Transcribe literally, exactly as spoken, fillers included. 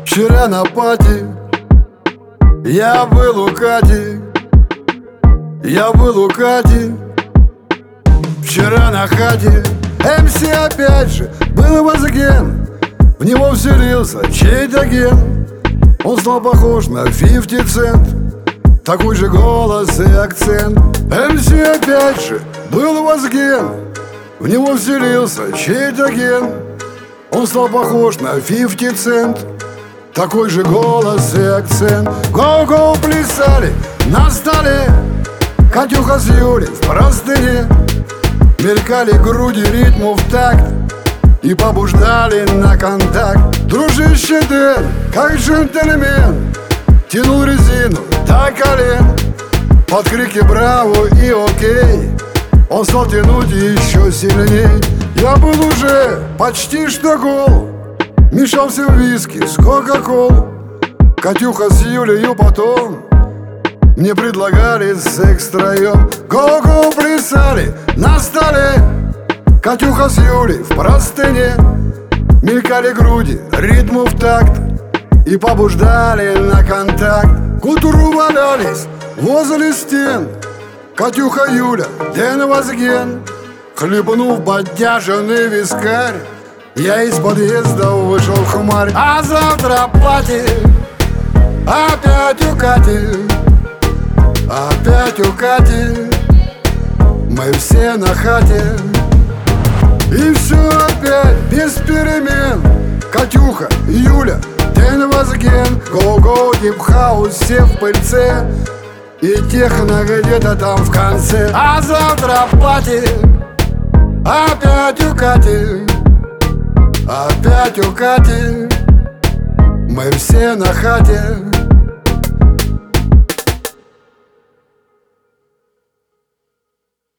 Вчера на пати я был у Кати, я был у Кати. Вчера на хате эм си опять же был возген. В него вселился чей-то ген. Он стал похож на фифти цент, такой же голос и акцент. эм си опять же был возген. В него вселился чей-то ген. Он стал похож на фифти цент, такой же голос и акцент. Гоу-гоу плясали на столе Катюха с Юлей в простыне. Мелькали груди ритму в такт и побуждали на контакт. Дружище Дэн, как джентльмен, тянул резину до колен. Под крики браво и окей он стал тянуть еще сильней. Я был уже почти что гол, мешался в виски с кока-кол. Катюха с Юлею потом мне предлагали секс втроем. Гоу-гоу плясали на столе Катюха с Юлей в простыне. Мелькали груди ритму в такт и побуждали на контакт. К утру валялись возле стен Катюха, Юля, Дэн возген. Хлебнув бодяженый вискарь, я из подъезда вышел в хмарь. А завтра пати опять у Кати, опять у Кати. Мы все на хате, и все опять без перемен. Катюха, Юля, Дэн возген. Гоу-гоу, дип-хаус, все в пыльце, и техно где-то там в конце. А завтра пати опять у Кати, опять у Кати. Мы все на хате.